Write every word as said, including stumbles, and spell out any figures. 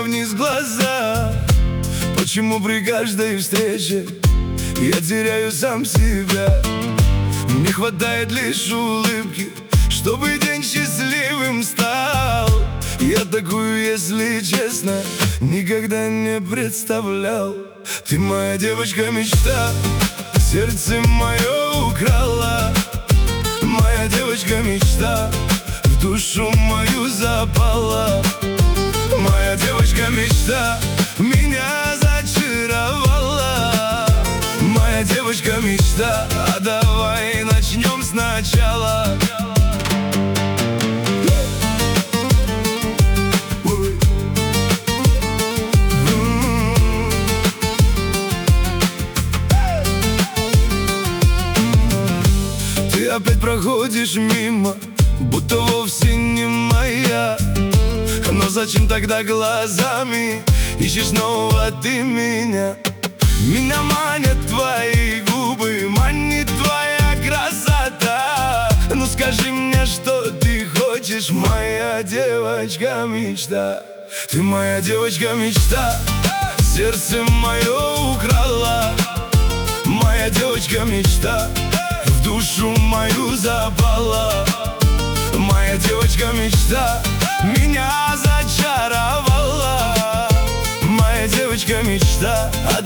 вниз глаза. Почему при каждой встрече я теряю сам себя? Не хватает лишь улыбки, чтобы день счастливым стал. Я такую, если честно, никогда не представлял. Ты моя девочка-мечта, сердце мое украла. Моя девочка-мечта, в душу мою запала. Моя девочка-мечта меня зачаровала. Моя девочка-мечта, а давай начнем сначала. Ты опять проходишь мимо, будто вовсе не моя. Но зачем тогда глазами ищешь снова ты меня? Меня манят твои губы, манит твоя красота. Ну скажи мне, что ты хочешь, моя девочка-мечта. Ты моя девочка-мечта, сердце мое украла. Моя девочка-мечта, в душу мою запала. Моя девочка-мечта меня зачаровала. Моя девочка-мечта, а